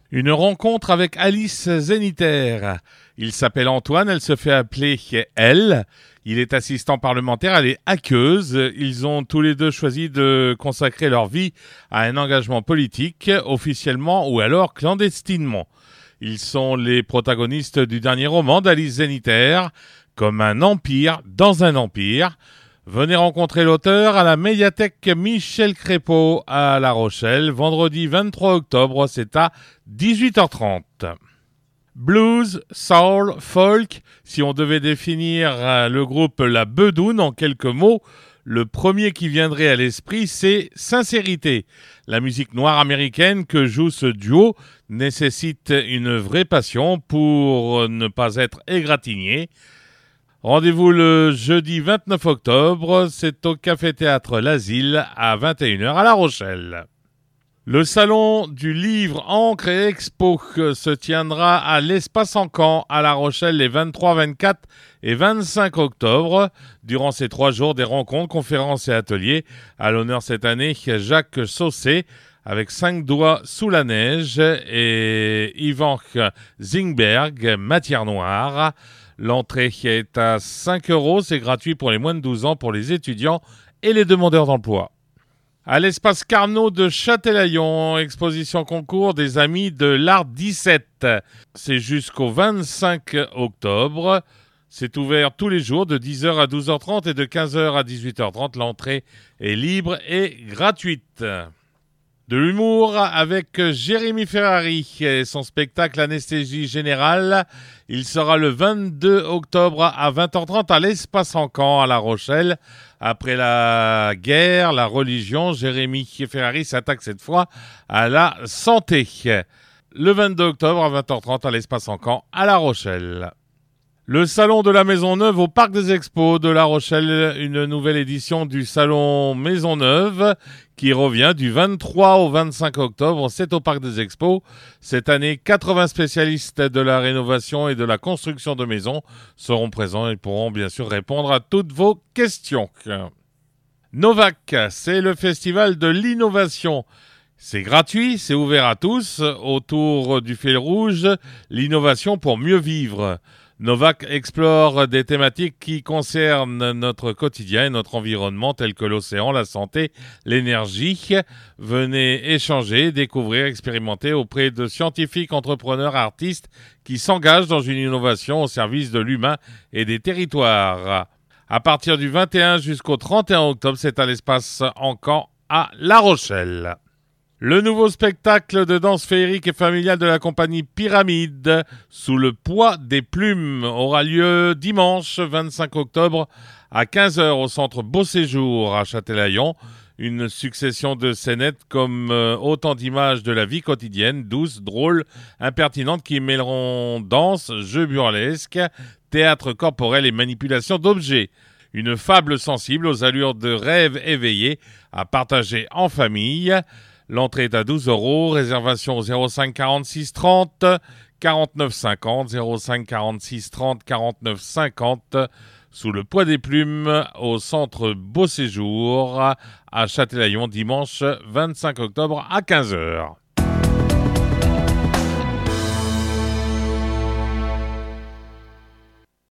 Une rencontre avec Alice Zeniter. Il s'appelle Antoine, elle se fait appeler Elle. Il est assistant parlementaire, elle est hackeuse. Ils ont tous les deux choisi de consacrer leur vie à un engagement politique, officiellement ou alors clandestinement. Ils sont les protagonistes du dernier roman d'Alice Zeniter, Comme un empire dans un empire. Venez rencontrer l'auteur à la médiathèque Michel Crépeau à La Rochelle, vendredi 23 octobre, c'est à 18h30. Blues, soul, folk, si on devait définir le groupe La Bedoune en quelques mots, le premier qui viendrait à l'esprit, c'est Sincérité. La musique noire américaine que joue ce duo nécessite une vraie passion pour ne pas être égratigné. Rendez-vous le jeudi 29 octobre, c'est au Café-Théâtre L'Asile à 21h à La Rochelle. Le salon du livre Encre et Expo se tiendra à l'Espace Encan à La Rochelle les 23, 24 et 25 octobre. Durant ces 3 jours, des rencontres, conférences et ateliers. À l'honneur cette année, Jacques Saucé avec 5 doigts sous la neige et Yvan Zingberg, Matière Noire. L'entrée est à 5 €, c'est gratuit pour les moins de 12 ans, pour les étudiants et les demandeurs d'emploi. À l'espace Carnot de Châtelaillon, exposition concours des Amis de l'Art 17. C'est jusqu'au 25 octobre. C'est ouvert tous les jours de 10h à 12h30 et de 15h à 18h30. L'entrée est libre et gratuite. De l'humour avec Jérémy Ferrari et son spectacle Anesthésie Générale. Il sera le 22 octobre à 20h30 à l'Espace Encan à La Rochelle. Après la guerre, la religion, Jérémy Ferrari s'attaque cette fois à la santé. Le 22 octobre à 20h30 à l'Espace Encan à La Rochelle. Le Salon de la Maisonneuve au Parc des Expos de La Rochelle, une nouvelle édition du Salon Maisonneuve qui revient du 23 au 25 octobre, c'est au Parc des Expos. Cette année, 80 spécialistes de la rénovation et de la construction de maisons seront présents et pourront bien sûr répondre à toutes vos questions. Novac, c'est le festival de l'innovation. C'est gratuit, c'est ouvert à tous, autour du fil rouge, l'innovation pour mieux vivre. Novac explore des thématiques qui concernent notre quotidien et notre environnement tels que l'océan, la santé, l'énergie. Venez échanger, découvrir, expérimenter auprès de scientifiques, entrepreneurs, artistes qui s'engagent dans une innovation au service de l'humain et des territoires. À partir du 21 jusqu'au 31 octobre, c'est à l'espace Encan à La Rochelle. Le nouveau spectacle de danse féerique et familiale de la compagnie Pyramide, Sous le poids des plumes, aura lieu dimanche 25 octobre à 15h au centre Beau Séjour à Châtelaillon. Une succession de scénettes comme autant d'images de la vie quotidienne, douces, drôles, impertinentes, qui mêleront danse, jeux burlesques, théâtre corporel et manipulation d'objets. Une fable sensible aux allures de rêve éveillé à partager en famille. L'entrée est à 12 €, réservation au 05 46 30 49 50, 05 46 30 49 50, sous le poids des plumes, au centre Beau Séjour, à Châtelaillon, dimanche 25 octobre à 15h.